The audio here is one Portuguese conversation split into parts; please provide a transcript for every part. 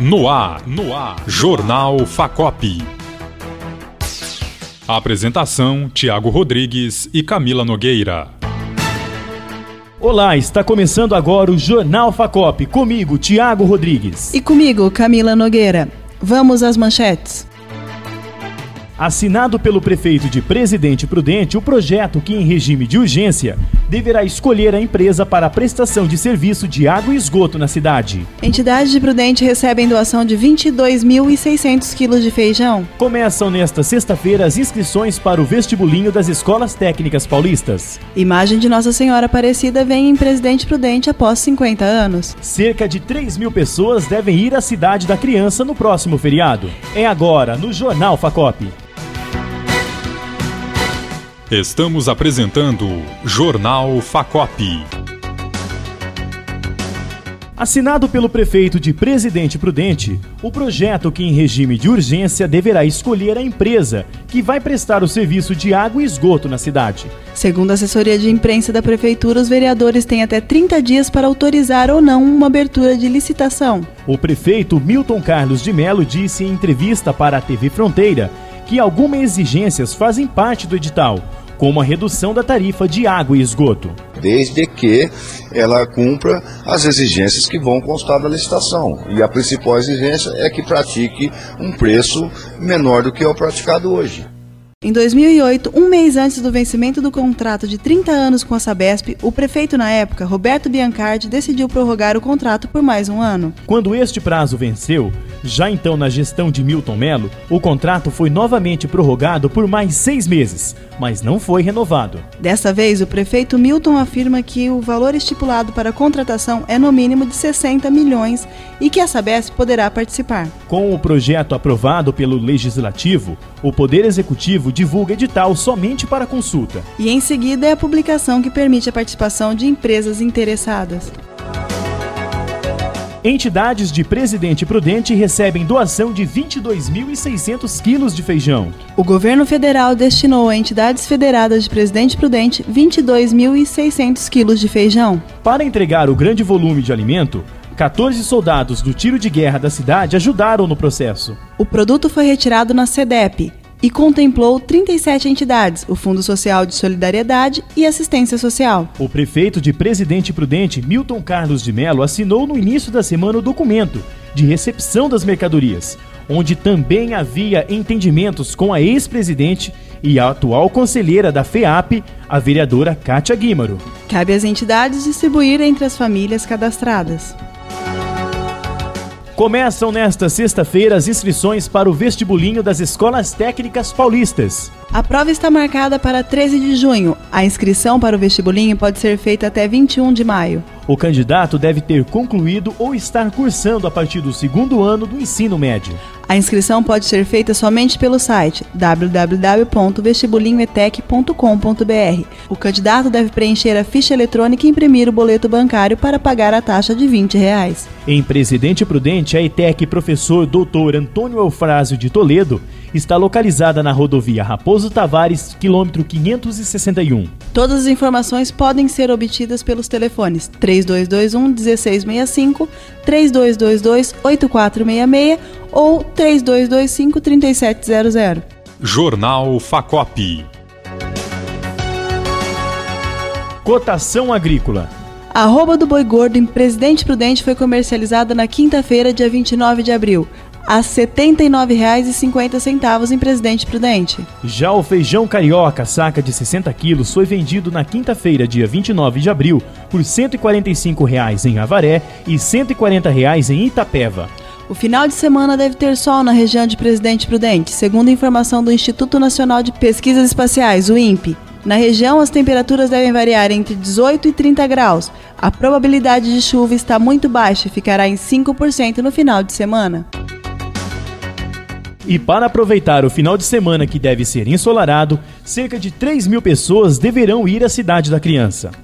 No ar. Jornal Facop. Apresentação: Tiago Rodrigues e Camila Nogueira. Olá, está começando agora o Jornal Facop, comigo, Tiago Rodrigues. E comigo, Camila Nogueira. Vamos às manchetes. Assinado pelo prefeito de Presidente Prudente, o projeto que, em regime de urgência, deverá escolher a empresa para a prestação de serviço de água e esgoto na cidade. Entidades de Prudente recebem doação de 22.600 quilos de feijão. Começam nesta sexta-feira as inscrições para o vestibulinho das escolas técnicas paulistas. Imagem de Nossa Senhora Aparecida vem em Presidente Prudente após 50 anos. Cerca de 3.000 pessoas devem ir à Cidade da Criança no próximo feriado. É agora, no Jornal Facop. Estamos apresentando Jornal Facop. Assinado pelo prefeito de Presidente Prudente, o projeto que, em regime de urgência, deverá escolher a empresa que vai prestar o serviço de água e esgoto na cidade. Segundo a assessoria de imprensa da prefeitura, os vereadores têm até 30 dias para autorizar ou não uma abertura de licitação. O prefeito Milton Carlos de Mello disse em entrevista para a TV Fronteira que algumas exigências fazem parte do edital, como a redução da tarifa de água e esgoto. Desde que ela cumpra as exigências que vão constar da licitação. E a principal exigência é que pratique um preço menor do que é o praticado hoje. Em 2008, um mês antes do vencimento do contrato de 30 anos com a Sabesp, o prefeito na época, Roberto Biancardi, decidiu prorrogar o contrato por mais um ano. Quando este prazo venceu, já então na gestão de Milton Mello, o contrato foi novamente prorrogado por mais 6 meses, mas não foi renovado. Dessa vez, o prefeito Milton afirma que o valor estipulado para a contratação é no mínimo de 60 milhões e que a Sabesp poderá participar. Com o projeto aprovado pelo Legislativo, o Poder Executivo divulga edital somente para consulta. E em seguida é a publicação que permite a participação de empresas interessadas. Entidades de Presidente Prudente recebem doação de 22.600 quilos de feijão. O governo federal destinou a entidades federadas de Presidente Prudente 22.600 quilos de feijão. Para entregar o grande volume de alimento, 14 soldados do tiro de guerra da cidade ajudaram no processo. O produto foi retirado na SEDEP e contemplou 37 entidades, o Fundo Social de Solidariedade e Assistência Social. O prefeito de Presidente Prudente, Milton Carlos de Mello, assinou no início da semana o documento de recepção das mercadorias, onde também havia entendimentos com a ex-presidente e a atual conselheira da FEAP, a vereadora Kátia Guimaro. Cabe às entidades distribuir entre as famílias cadastradas. Começam nesta sexta-feira as inscrições para o vestibulinho das escolas técnicas paulistas. A prova está marcada para 13 de junho. A inscrição para o vestibulinho pode ser feita até 21 de maio. O candidato deve ter concluído ou estar cursando a partir do 2º ano do ensino médio. A inscrição pode ser feita somente pelo site www.vestibulinhoetec.com.br. O candidato deve preencher a ficha eletrônica e imprimir o boleto bancário para pagar a taxa de R$20. Em Presidente Prudente, a ETEC Professor Dr. Antônio Eufrásio de Toledo está localizada na rodovia Raposo Tavares, quilômetro 561. Todas as informações podem ser obtidas pelos telefones 3221-1665, 3222-8466 ou 3225-3700. Jornal Facop. Cotação agrícola. A arroba do boi gordo em Presidente Prudente foi comercializada na quinta-feira, dia 29 de abril, a R$ 79,50 em Presidente Prudente. Já o feijão carioca, saca de 60 quilos, foi vendido na quinta-feira, dia 29 de abril, por R$ 145,00 em Avaré e R$ 140,00 em Itapeva. O final de semana deve ter sol na região de Presidente Prudente, segundo a informação do Instituto Nacional de Pesquisas Espaciais, o INPE. Na região, as temperaturas devem variar entre 18 e 30 graus. A probabilidade de chuva está muito baixa e ficará em 5% no final de semana. E para aproveitar o final de semana que deve ser ensolarado, cerca de 3.000 pessoas deverão ir à Cidade da Criança.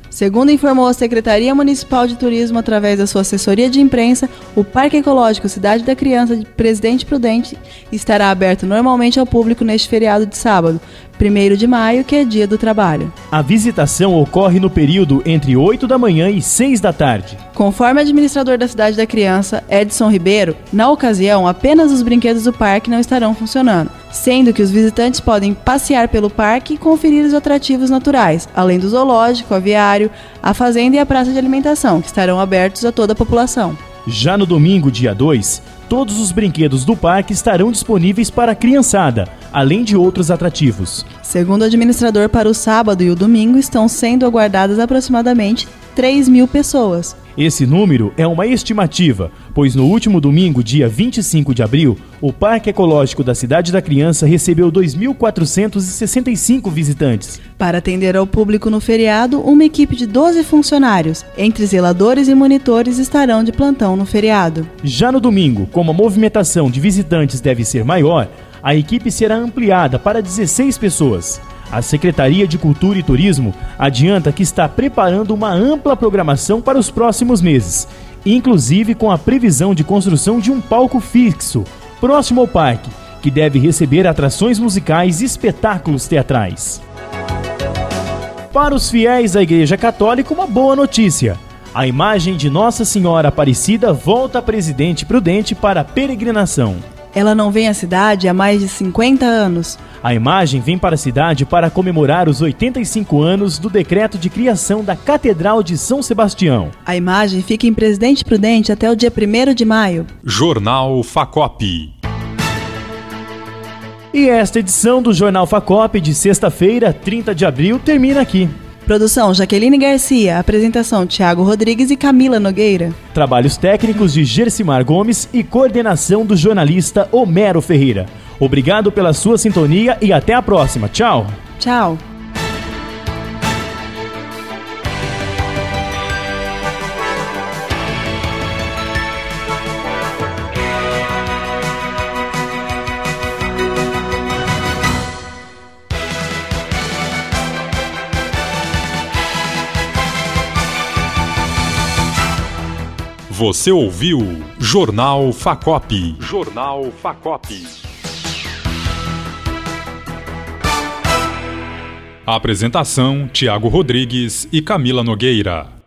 Segundo informou a Secretaria Municipal de Turismo através da sua assessoria de imprensa, o Parque Ecológico Cidade da Criança de Presidente Prudente estará aberto normalmente ao público neste feriado de sábado, 1º de maio, que é dia do trabalho. A visitação ocorre no período entre 8 da manhã e 6 da tarde. Conforme o administrador da Cidade da Criança, Edson Ribeiro, na ocasião apenas os brinquedos do parque não estarão funcionando, sendo que os visitantes podem passear pelo parque e conferir os atrativos naturais, além do zoológico, aviário, a fazenda e a praça de alimentação, que estarão abertos a toda a população. Já no domingo, dia 2, todos os brinquedos do parque estarão disponíveis para a criançada, além de outros atrativos. Segundo o administrador, para o sábado e o domingo estão sendo aguardadas aproximadamente 3.000 pessoas. Esse número é uma estimativa, pois no último domingo, dia 25 de abril, o Parque Ecológico da Cidade da Criança recebeu 2.465 visitantes. Para atender ao público no feriado, uma equipe de 12 funcionários, entre zeladores e monitores, estarão de plantão no feriado. Já no domingo, como a movimentação de visitantes deve ser maior, a equipe será ampliada para 16 pessoas. A Secretaria de Cultura e Turismo adianta que está preparando uma ampla programação para os próximos meses, inclusive com a previsão de construção de um palco fixo, próximo ao parque, que deve receber atrações musicais e espetáculos teatrais. Para os fiéis da Igreja Católica, uma boa notícia. A imagem de Nossa Senhora Aparecida volta a Presidente Prudente para a peregrinação. Ela não vem à cidade há mais de 50 anos. A imagem vem para a cidade para comemorar os 85 anos do decreto de criação da Catedral de São Sebastião. A imagem fica em Presidente Prudente até o dia 1º de maio. Jornal Facop. E esta edição do Jornal Facop de sexta-feira, 30 de abril, termina aqui. Produção Jaqueline Garcia, apresentação Thiago Rodrigues e Camila Nogueira. Trabalhos técnicos de Gersimar Gomes e coordenação do jornalista Homero Ferreira. Obrigado pela sua sintonia e até a próxima. Tchau. Tchau. Você ouviu Jornal Facop. Jornal Facop. Apresentação: Thiago Rodrigues e Camila Nogueira.